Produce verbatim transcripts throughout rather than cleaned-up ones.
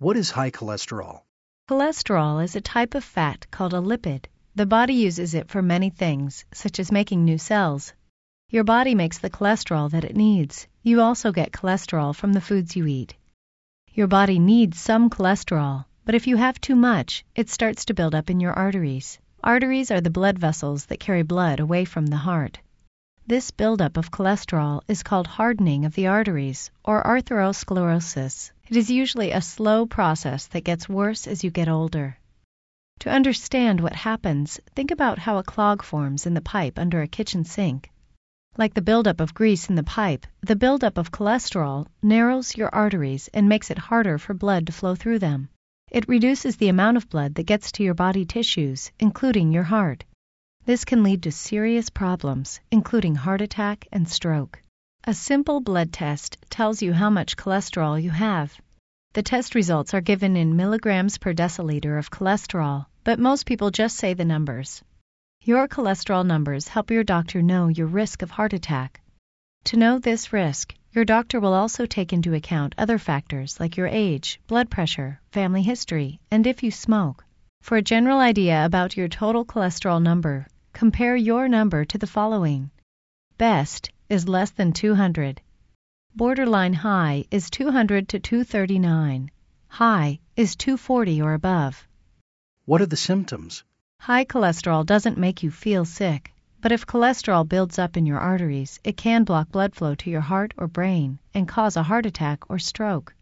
What is high cholesterol? Cholesterol is a type of fat called a lipid. The body uses it for many things, such as making new cells. Your body makes the cholesterol that it needs. You also get cholesterol from the foods you eat. Your body needs some cholesterol, but if you have too much, it starts to build up in your arteries. Arteries are the blood vessels that carry blood away from the heart. This buildup of cholesterol is called hardening of the arteries, or atherosclerosis. It is usually a slow process that gets worse as you get older. To understand what happens, think about how a clog forms in the pipe under a kitchen sink. Like the buildup of grease in the pipe, the buildup of cholesterol narrows your arteries and makes it harder for blood to flow through them. It reduces the amount of blood that gets to your body tissues, including your heart. This can lead to serious problems, including heart attack and stroke. A simple blood test tells you how much cholesterol you have. The test results are given in milligrams per deciliter of cholesterol, but most people just say the numbers. Your cholesterol numbers help your doctor know your risk of heart attack. To know this risk, your doctor will also take into account other factors like your age, blood pressure, family history, and if you smoke. For a general idea about your total cholesterol number, compare your number to the following. Best is less than two hundred. Borderline high is two hundred to two thirty-nine. High is two forty or above. What are the symptoms? High cholesterol doesn't make you feel sick, but if cholesterol builds up in your arteries, it can block blood flow to your heart or brain and cause a heart attack or stroke.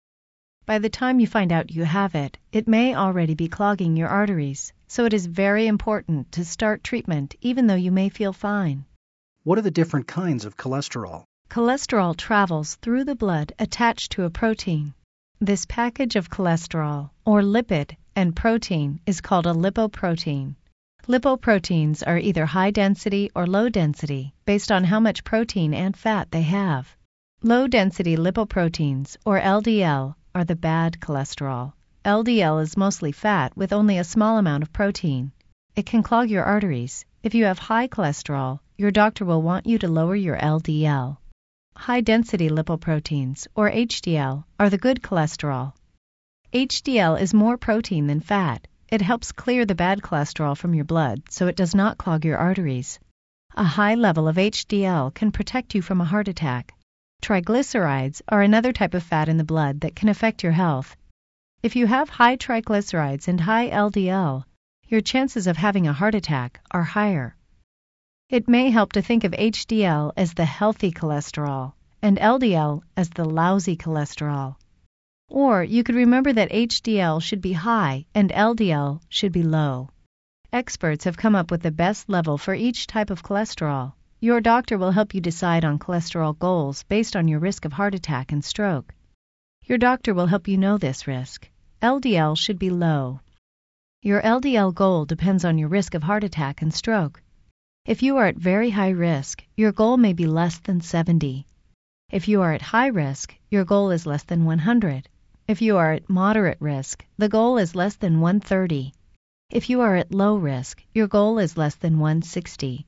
By the time you find out you have it, it may already be clogging your arteries, so it is very important to start treatment even though you may feel fine. What are the different kinds of cholesterol? Cholesterol travels through the blood attached to a protein. This package of cholesterol, or lipid, and protein is called a lipoprotein. Lipoproteins are either high density or low density based on how much protein and fat they have. Low density lipoproteins, or L D L, are the bad cholesterol. L D L is mostly fat with only a small amount of protein. It can clog your arteries. If you have high cholesterol, your doctor will want you to lower your L D L. High-density lipoproteins, or H D L, are the good cholesterol. H D L is more protein than fat. It helps clear the bad cholesterol from your blood so it does not clog your arteries. A high level of H D L can protect you from a heart attack. Triglycerides are another type of fat in the blood that can affect your health. If you have high triglycerides and high L D L, your chances of having a heart attack are higher. It may help to think of H D L as the healthy cholesterol and L D L as the lousy cholesterol. Or you could remember that H D L should be high and L D L should be low. Experts have come up with the best level for each type of cholesterol. Your doctor will help you decide on cholesterol goals based on your risk of heart attack and stroke. Your doctor will help you know this risk. L D L should be low. Your L D L goal depends on your risk of heart attack and stroke. If you are at very high risk, your goal may be less than seventy. If you are at high risk, your goal is less than one hundred. If you are at moderate risk, the goal is less than one thirty. If you are at low risk, your goal is less than one sixty.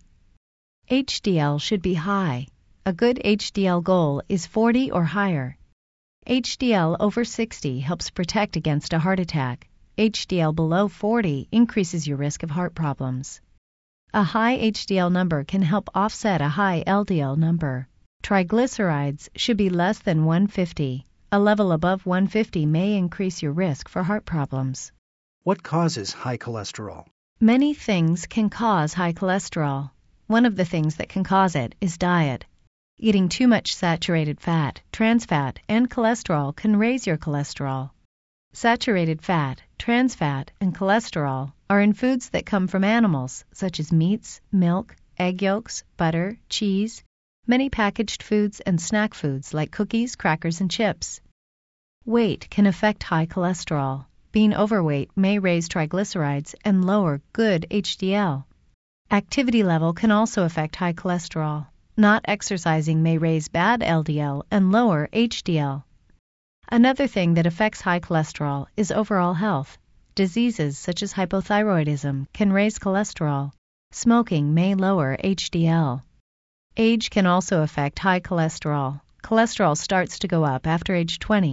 H D L should be high. A good H D L goal is forty or higher. H D L over sixty helps protect against a heart attack. H D L below forty increases your risk of heart problems. A high H D L number can help offset a high L D L number. Triglycerides should be less than one fifty. A level above one fifty may increase your risk for heart problems. What causes high cholesterol? Many things can cause high cholesterol. One of the things that can cause it is diet. Eating too much saturated fat, trans fat, and cholesterol can raise your cholesterol. Saturated fat, trans fat, and cholesterol are in foods that come from animals, such as meats, milk, egg yolks, butter, cheese, many packaged foods, and snack foods like cookies, crackers, and chips. Weight can affect high cholesterol. Being overweight may raise triglycerides and lower good H D L. Activity level can also affect high cholesterol. Not exercising may raise bad L D L and lower H D L. Another thing that affects high cholesterol is overall health. Diseases such as hypothyroidism can raise cholesterol. Smoking may lower H D L. Age can also affect high cholesterol. Cholesterol starts to go up after age twenty.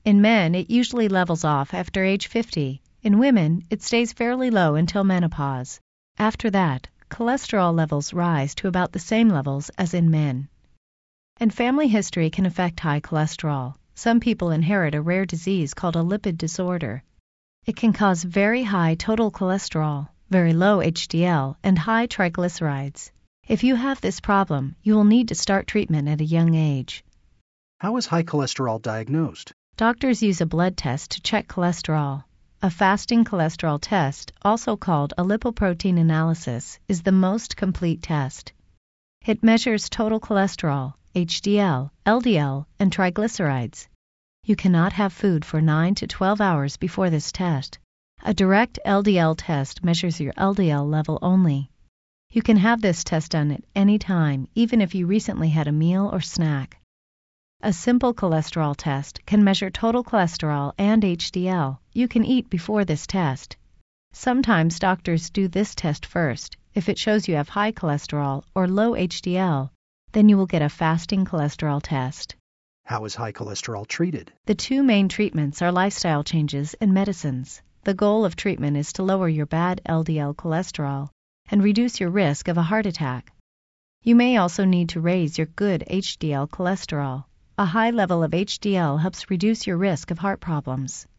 In men, it usually levels off after age fifty. In women, it stays fairly low until menopause. After that, cholesterol levels rise to about the same levels as in men. And family history can affect high cholesterol. Some people inherit a rare disease called a lipid disorder. It can cause very high total cholesterol, very low H D L, and high triglycerides. If you have this problem, you will need to start treatment at a young age. How is high cholesterol diagnosed? Doctors use a blood test to check cholesterol. A fasting cholesterol test, also called a lipoprotein analysis, is the most complete test. It measures total cholesterol, H D L, L D L, and triglycerides. You cannot have food for nine to twelve hours before this test. A direct L D L test measures your L D L level only. You can have this test done at any time, even if you recently had a meal or snack. A simple cholesterol test can measure total cholesterol and H D L. You can eat before this test. Sometimes doctors do this test first. If it shows you have high cholesterol or low H D L, then you will get a fasting cholesterol test. How is high cholesterol treated? The two main treatments are lifestyle changes and medicines. The goal of treatment is to lower your bad L D L cholesterol and reduce your risk of a heart attack. You may also need to raise your good H D L cholesterol. A high level of H D L helps reduce your risk of heart problems.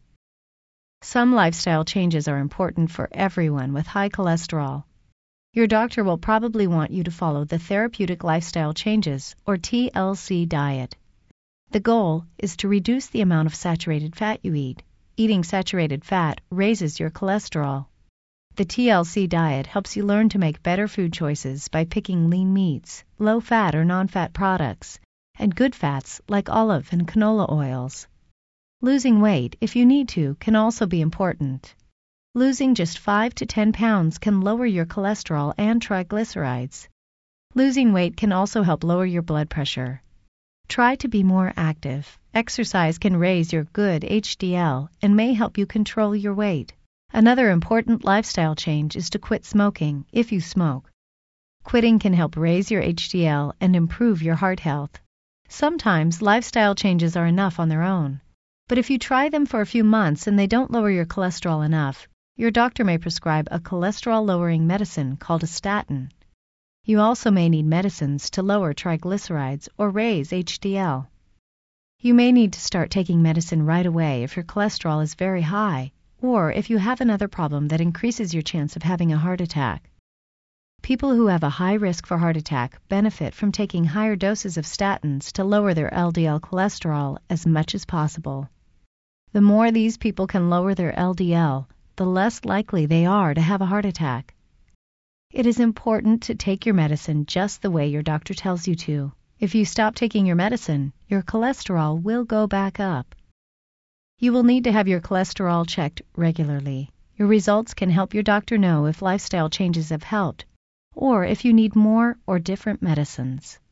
Some lifestyle changes are important for everyone with high cholesterol. Your doctor will probably want you to follow the Therapeutic Lifestyle Changes, or T L C diet. The goal is to reduce the amount of saturated fat you eat. Eating saturated fat raises your cholesterol. The T L C diet helps you learn to make better food choices by picking lean meats, low-fat or non-fat products, and good fats like olive and canola oils. Losing weight, if you need to, can also be important. Losing just five to ten pounds can lower your cholesterol and triglycerides. Losing weight can also help lower your blood pressure. Try to be more active. Exercise can raise your good H D L and may help you control your weight. Another important lifestyle change is to quit smoking, if you smoke. Quitting can help raise your H D L and improve your heart health. Sometimes lifestyle changes are enough on their own. But if you try them for a few months and they don't lower your cholesterol enough, your doctor may prescribe a cholesterol-lowering medicine called a statin. You also may need medicines to lower triglycerides or raise H D L. You may need to start taking medicine right away if your cholesterol is very high, or if you have another problem that increases your chance of having a heart attack. People who have a high risk for heart attack benefit from taking higher doses of statins to lower their L D L cholesterol as much as possible. The more these people can lower their L D L, the less likely they are to have a heart attack. It is important to take your medicine just the way your doctor tells you to. If you stop taking your medicine, your cholesterol will go back up. You will need to have your cholesterol checked regularly. Your results can help your doctor know if lifestyle changes have helped, or if you need more or different medicines.